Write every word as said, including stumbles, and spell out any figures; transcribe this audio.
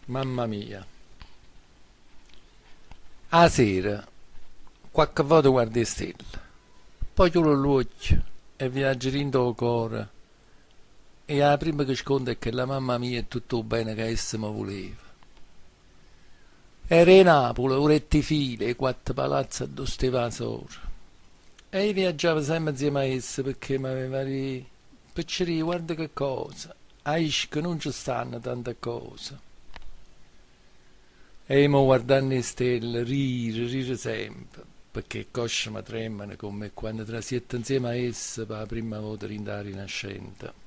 Mamma mia. A sera, qualche volta guardi le stelle, poi chiudo l'occhio e viaggi rindo il cuore. E la prima che sconda è che la mamma mia è tutto bene che essa mi voleva. Era in Napoli, orette file, e quattro palazzi a due stevasori. E io viaggiavo sempre insieme a essa perché mi aveva detto, picciri, guarda che cosa, a Ischia non ci stanno tante cose. E io mi guardando le stelle, rire, rire sempre, perché i cosci mi tremano come quando trasitto insieme a essa per la prima volta in da rinascente.